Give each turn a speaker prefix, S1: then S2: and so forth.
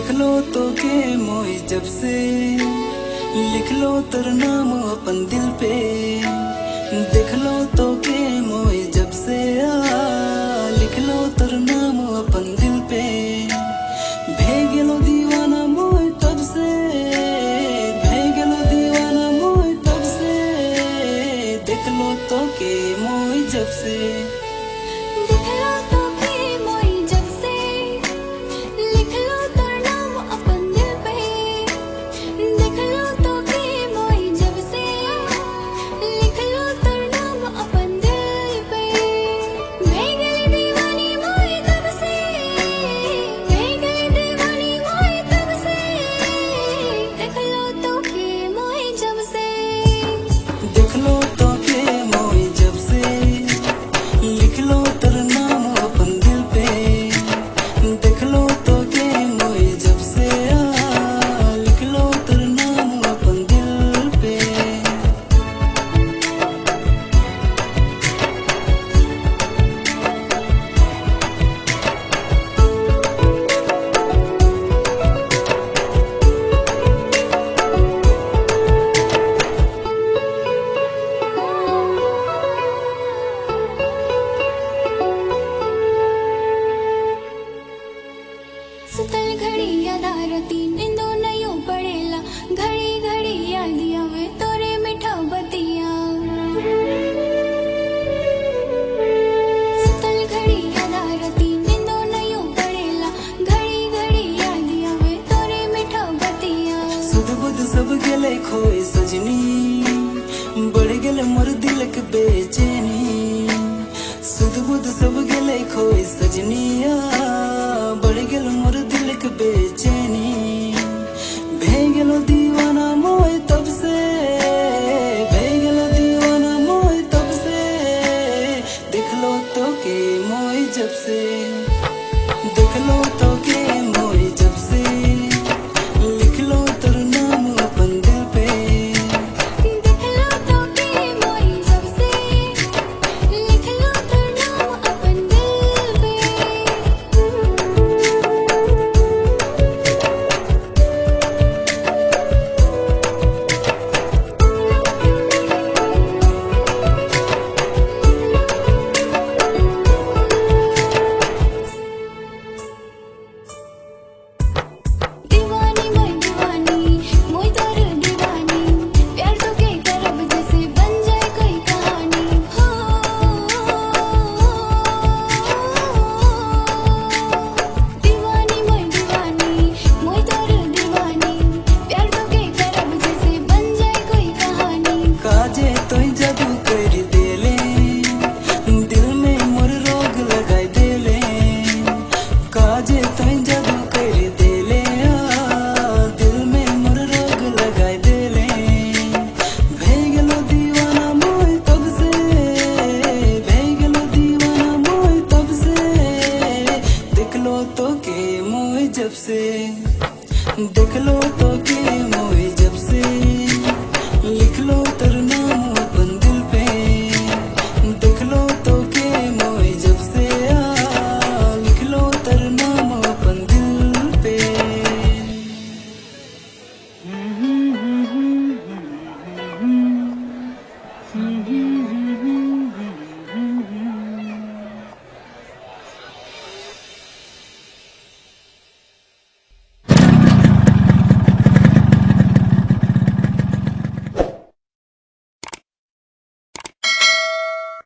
S1: देख लो तो के मोई जब से लिख लो तेरा नाम अपन दिल पे। देख लो तो के मोई जब से लिख लो तेरा नाम अपन दिल पे। भेगलो दीवाना मोई तब से, भेगलो दीवाना मोई तब से। देख लो तो के मोई जब से। देख लो तो के मोई जब से लिख लो तेरा नाम अपन दिल पे। देख लो तो के मोई जब से लिख लो तेरा नाम अपन दिल पे।
S2: सुतल घड़ी याद आरती निंदो नयो पड़ेला। घड़ी घड़ी याद आवे तोरे मीठा बतिया। सुतल घड़ी याद आरती निंदो नयो पड़ेला। घड़ी घड़ी याद आवे तोरे मीठा बतिया।
S1: सुध बुध सब गेले खोए सजनी, बढ़ गेले मोर दिल के बेचैनी। सुध बुध सब गेले खोए सजनिया, बढ़ गेल मोर दिल के बेचैनी। भेगलो दीवाना मोय तब से, भेगलो दीवाना मोय तब से। देख लो तो के मोय जब से, देख लो तो के मोय जब से। लिख लो तेरा नाम अपन दिल पे।
S2: देख लो तो के मोई जब से लिख लो तेरा नाम अपन दिल पे। दीवानी मैं दीवानी मोई तोर दीवानी। प्यार तो के करब जैसे बन जाए कोई कहानी। हो दीवानी मैं दीवानी मोई तोर दीवानी। प्यार तो के करब जैसे बन जाए कोई कहानी।
S1: काजे तोय जादू कर देले, दिल में मोर रोग लगाई देले। काजे तोय जादू कर देले, दिल में मोर रोग लगाई देले। भेगलो दीवाना मोय तब से, भेगलो दीवाना मोय तब से। देख लो तो के मोय जब से, देख लो तो के मोय जब से।